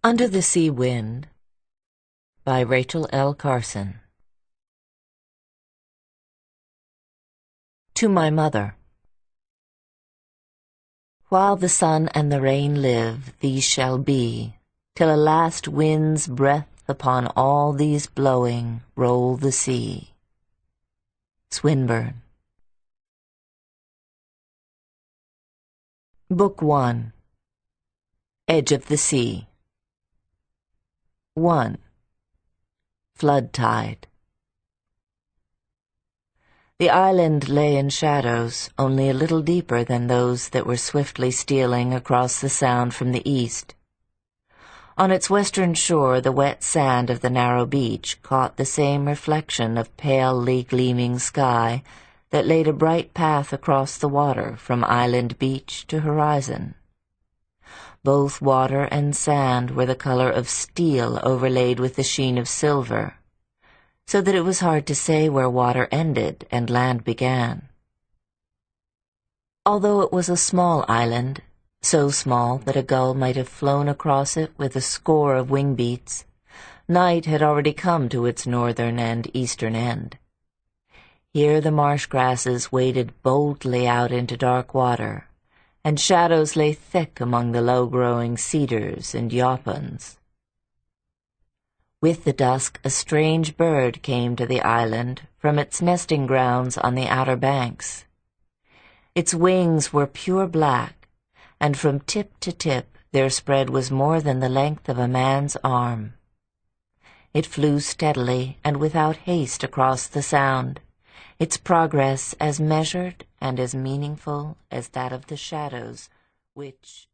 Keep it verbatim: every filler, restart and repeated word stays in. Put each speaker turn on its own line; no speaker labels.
Under the Sea Wind by Rachel L. Carson. To my mother. While the sun and the rain live, these shall be, till a last wind's breath upon all these blowing roll the sea. Swinburne. Book One. Edge of the Sea. One. Flood tide. The island lay in shadows, only a little deeper than those that were swiftly stealing across the sound from the east. On its western shore, the wet sand of the narrow beach caught the same reflection of palely gleaming sky that laid a bright path across the water from island beach to horizon. Both water and sand were the color of steel overlaid with the sheen of silver, so that it was hard to say where water ended and land began. Although it was a small island, so small that a gull might have flown across it with a score of wing beats, night had already come to its northern and eastern end. Here the marsh grasses waded boldly out into dark water, and shadows lay thick among the low-growing cedars and yapans. With the dusk, a strange bird came to the island from its nesting grounds on the outer banks. Its wings were pure black, and from tip to tip their spread was more than the length of a man's arm. It flew steadily and without haste across the sound, its progress as measured and as meaningful as that of the shadows which